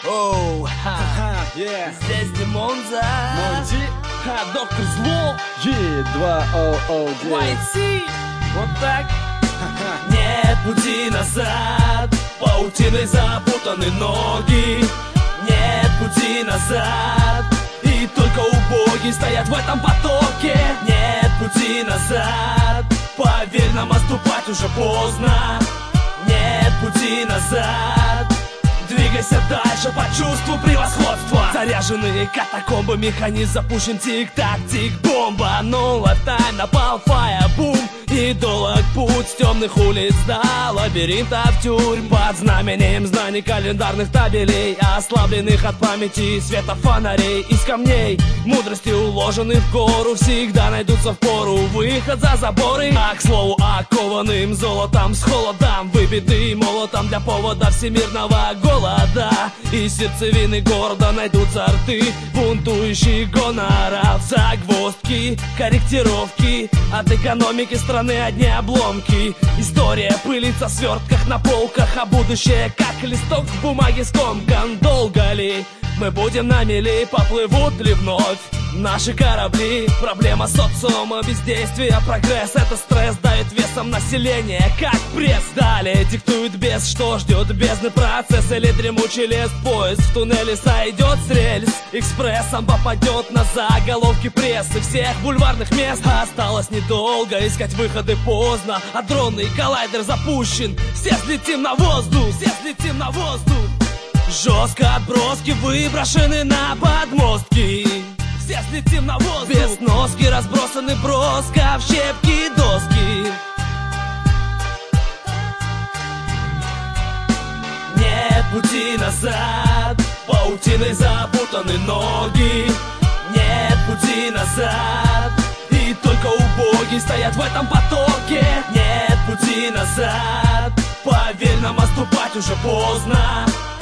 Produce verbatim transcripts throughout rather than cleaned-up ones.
Оу, ха, yeah. Здесь Димонза, Монди, ха, Доктор Зло, G, два о о ди. White Sea. Вот так. Нет пути назад, паутиной запутаны ноги. Нет пути назад, и только убогие стоят в этом потоке. Нет пути назад, поверь, нам отступать уже поздно. Нет пути назад, двигайся дальше по чувству превосходства. Заряженные катакомбы, механизм запущен, тик-так, тик-бомба. No lifetime, напал, fire, boom. И долг путь с темных улиц до лабиринтов тюрьм. Под знаменем знаний календарных табелей, ослабленных от памяти света фонарей. Из камней мудрости, уложенных в гору, всегда найдутся в пору выход за заборы. А к слову, окованным золотом с холодом, выбитый молотом для повода всемирного голода. Из сердцевины города найдутся рты бунтующих гоноров. Загвоздки, корректировки, от экономики страны одни обломки. История пылится в свертках на полках, а будущее как листок в бумаге скомкан. Долго ли мы будем на мели, поплывут ли вновь наши корабли? Проблема социума, бездействия, прогресс. Это стресс давит весом населения, как пресс. Далее диктует без, что ждет бездны процесс. Или дремучий лес, поезд в туннеле сойдет с рельс. Экспрессом попадет на заголовки прессы всех бульварных мест. Осталось недолго, искать выходы поздно, а дронный коллайдер запущен. Все взлетим на воздух, все взлетим на воздух. Жестко отброски выброшены на подмостки. Все взлетим на воздух. Без носки разбросаны броска в щепки доски. Нет пути назад, паутиной запутаны ноги. Нет пути назад, и только убогие стоят в этом потоке. Нет пути назад, поверь, нам отступать уже поздно.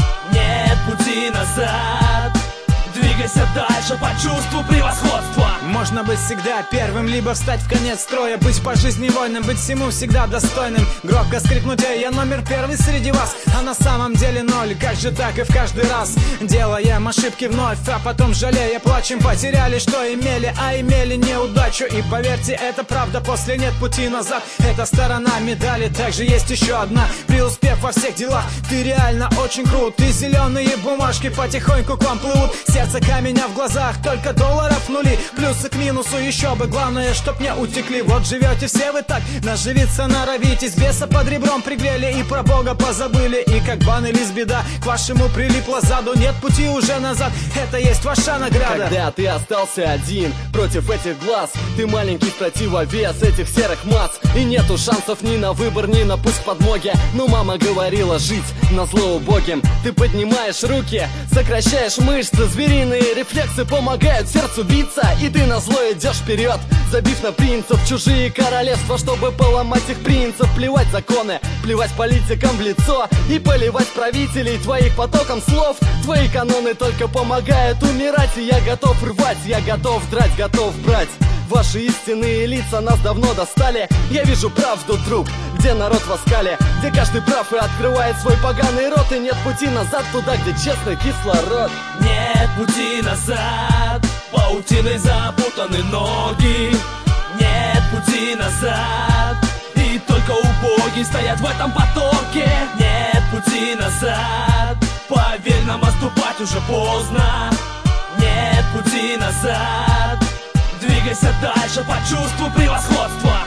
Нет пути назад, двигайся дальше по чувству превосходства. Можно быть всегда первым, либо встать в конец строя. Быть по жизни вольным, быть всему всегда достойным. Громко скрикнуть: эй, я номер первый среди вас. А на самом деле ноль, как же так и в каждый раз. Делаем ошибки вновь, а потом жалея плачем. Потеряли, что имели, а имели неудачу. И поверьте, это правда, после нет пути назад. Это сторона медали, также есть еще одна. Преуспев во всех делах, ты реально очень крут. И зеленые бумажки потихоньку к вам плывут. Сердце камень, а в глазах только долларов нули. Плюсы к минусу еще бы, главное, чтоб не утекли. Вот живете все вы так, наживиться норовитесь. Беса под ребром пригрели и про Бога позабыли. И как бан или беда к вашему прилипла заду. Нет пути уже назад, это есть ваша награда. Когда ты остался один против этих глаз, ты маленький в противовес этих серых масс. И нету шансов ни на выбор, ни на путь к подмоге. Но мама говорила жить назло убогим. Ты поднимаешь руки, сокращаешь мышцы, звериные рефлексы помогают сердцу биться. И ты назло идешь вперед, забив на принцев. Чужие королевства, чтобы поломать их принцев. Плевать законы, плевать политикам в лицо. И поливать правителей твоих потоком слов. Твои каноны только помогают умирать. И я готов рвать, я готов драть, готов брать. Ваши истинные лица нас давно достали. Я вижу правду, друг, где народ в оскале, где каждый прав и открывает свой поганый рот. И нет пути назад туда, где честный кислород. Нет пути назад, паутиной запутаны ноги. Нет пути назад, и только убогие стоят в этом потоке. Нет пути назад, поверь, нам отступать уже поздно. Нет пути назад, двигайся дальше по чувству превосходства.